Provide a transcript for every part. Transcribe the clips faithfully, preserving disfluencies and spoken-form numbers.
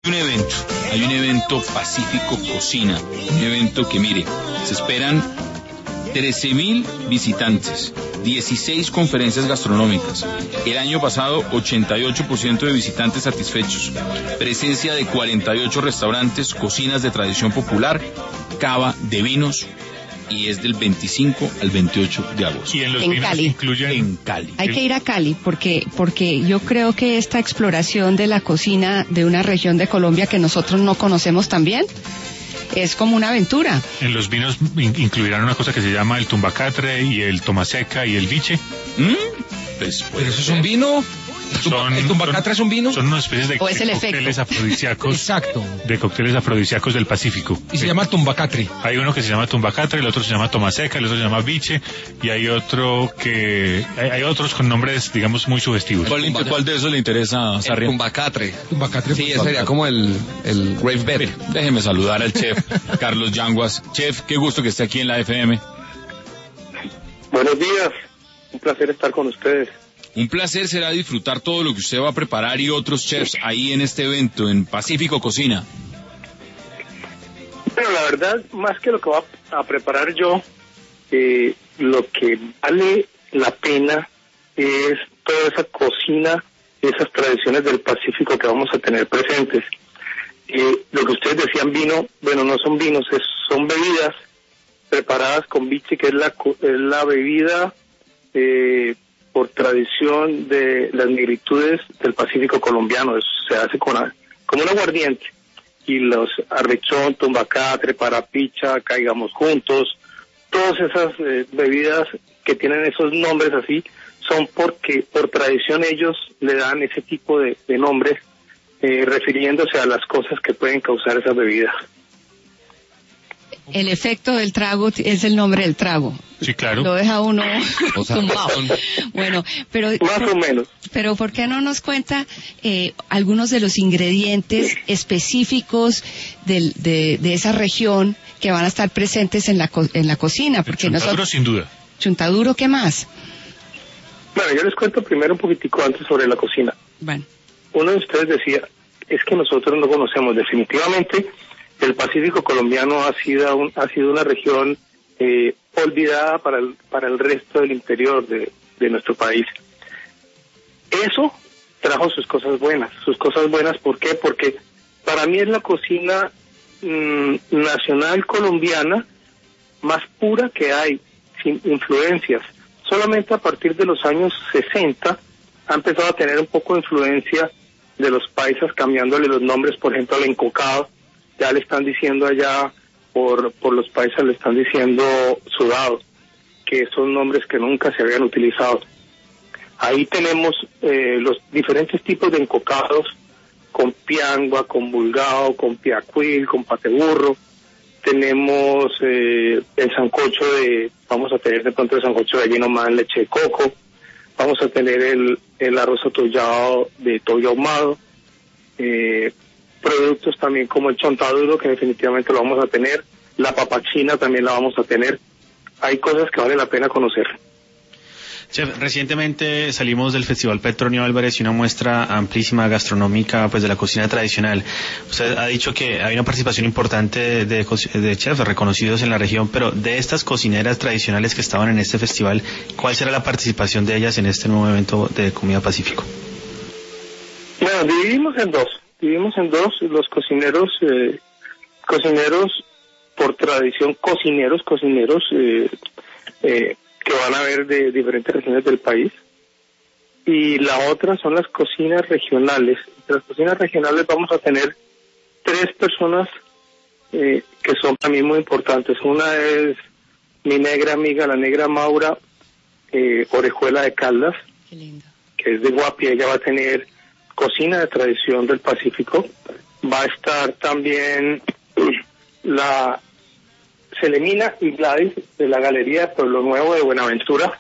Un evento, hay un evento Pacífico Cocina, un evento que mire, se esperan trece mil visitantes, dieciséis conferencias gastronómicas, el año pasado ochenta y ocho por ciento de visitantes satisfechos, presencia de cuarenta y ocho restaurantes, cocinas de tradición popular, cava de vinos, y es del veinticinco al veintiocho de agosto. Y en los en vinos Cali. incluyen... En Cali. Hay que ir a Cali porque porque yo creo que esta exploración de la cocina de una región de Colombia que nosotros no conocemos tan bien es como una aventura. En los vinos in- incluirán una cosa que se llama el tumbacatre y el tomaseca y el viche. ¿Mm? Pues, Pero eso es un vino. Son- ¿El tumbacatra es un vino? Son unas especies de, ¿O es de el cócteles efecto? afrodisíacos. Exacto. De cócteles afrodisíacos del Pacífico. Y se Sí. llama tumbacatri. Hay uno que se llama tumbacatre, el otro se llama tomaseca, el otro se llama viche, y hay otro que... Hay, hay otros con nombres, digamos, muy sugestivos. ¿Cuál, le- cuál de esos le interesa a El Sarria? tumbacatre. Tumbacatri. Sí, ese sería como el, el rave bed. Mire, déjeme saludar al chef Carlos Yanguas. Chef, qué gusto que esté aquí en la F M. Buenos días, un placer estar con ustedes. Un placer será disfrutar todo lo que usted va a preparar y otros chefs ahí en este evento, en Pacífico Cocina. Bueno, la verdad, más que lo que voy a, a preparar yo, eh, lo que vale la pena es toda esa cocina, esas tradiciones del Pacífico que vamos a tener presentes. Eh, lo que ustedes decían vino, bueno, no son vinos, es, son bebidas preparadas con viche, que es la, co- es la bebida eh, por tradición de las negritudes del Pacífico colombiano. Eso se hace con a- como un aguardiente. Y los arrechón, tumbacatre, parapicha, caigamos juntos, todas esas eh, bebidas que tienen esos nombres así, son porque por tradición ellos le dan ese tipo de, de nombres eh, refiriéndose a las cosas que pueden causar esas bebidas. El efecto del trago es el nombre del trago. Sí, claro. Lo deja uno O sea, tumbado. son- Bueno, pero Más o menos. pero ¿por qué no nos cuenta eh, algunos de los ingredientes específicos del, de, de esa región que van a estar presentes en la co- en la cocina? El Porque chontaduro, nosotros sin duda. Chuntaduro, ¿qué más? Bueno, yo les cuento primero un poquitico antes sobre la cocina. Bueno, Uno de ustedes decía, es que nosotros no conocemos. Definitivamente, el Pacífico colombiano ha sido, un- ha sido una región eh, olvidada para el, para el resto del interior de, de nuestro país. Eso trajo sus cosas buenas. Sus cosas buenas, ¿por qué? Porque para mí es la cocina mm, nacional colombiana más pura que hay, sin influencias. Solamente a partir de los años sesenta ha empezado a tener un poco de influencia de los paisas, cambiándole los nombres, por ejemplo, al encocado, ya le están diciendo allá, por, por los paisas le están diciendo sudado, que son nombres que nunca se habían utilizado. Ahí tenemos eh, los diferentes tipos de encocados, con piangua, con bulgao, con piacuil, con pateburro. Tenemos eh, el sancocho de, vamos a tener de pronto el sancocho de gallina ahumada en leche de coco, vamos a tener el, el arroz atollado de toyo ahumado, eh, productos también como el chontaduro, que definitivamente lo vamos a tener, la papachina también la vamos a tener. Hay cosas que vale la pena conocer. Chef, recientemente salimos del Festival Petronio Álvarez y una muestra amplísima gastronómica pues de la cocina tradicional. Usted ha dicho que hay una participación importante de, de, de chefs reconocidos en la región, pero de estas cocineras tradicionales que estaban en este festival, ¿cuál será la participación de ellas en este nuevo evento de Comida Pacífico? Bueno, dividimos en dos, dividimos en dos los cocineros, eh, cocineros por tradición, cocineros, cocineros, eh, eh, que van a ver de diferentes regiones del país, y la otra son las cocinas regionales. De las cocinas regionales vamos a tener tres personas eh, que son para mí muy importantes. Una es mi negra amiga, la negra Maura eh, Orejuela de Caldas, qué lindo. que es de Guapia. Ella va a tener cocina de tradición del Pacífico. Va a estar también la Selemina y Gladys de la Galería de Pueblo Nuevo de Buenaventura.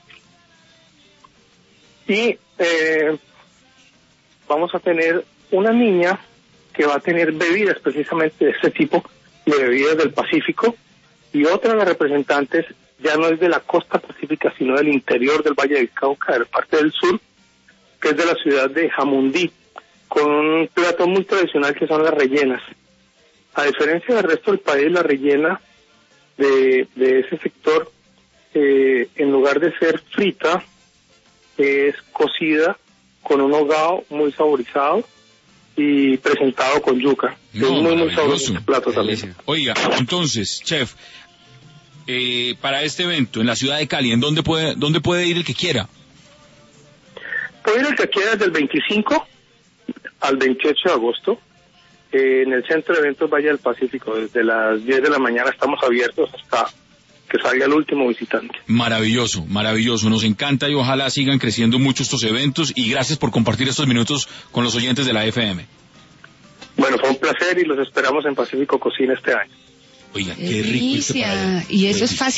Y eh, vamos a tener una niña que va a tener bebidas precisamente de este tipo, de bebidas del Pacífico, y otra de las representantes ya no es de la costa pacífica, sino del interior del Valle del Cauca, de la parte del sur, que es de la ciudad de Jamundí. con un plato muy tradicional que son las rellenas. A diferencia del resto del país, la rellena de, de ese sector, eh, en lugar de ser frita, es cocida con un hogao muy saborizado y presentado con yuca. No, es muy, muy maravilloso. sabroso el plato también. Oiga, entonces, chef, eh, para este evento en la ciudad de Cali, ¿en dónde puede, dónde puede ir el que quiera? Puede ir el que quiera del veinticinco al veintiocho de agosto, eh, en el Centro de Eventos Valle del Pacífico. Desde las diez de la mañana estamos abiertos hasta que salga el último visitante. Maravilloso, maravilloso, nos encanta y ojalá sigan creciendo mucho estos eventos y gracias por compartir estos minutos con los oyentes de la F M. Bueno, fue un placer y los esperamos en Pacífico Cocina este año. Oiga, qué Qué rico este delicia. paella. Y eso es Delicioso. fácil.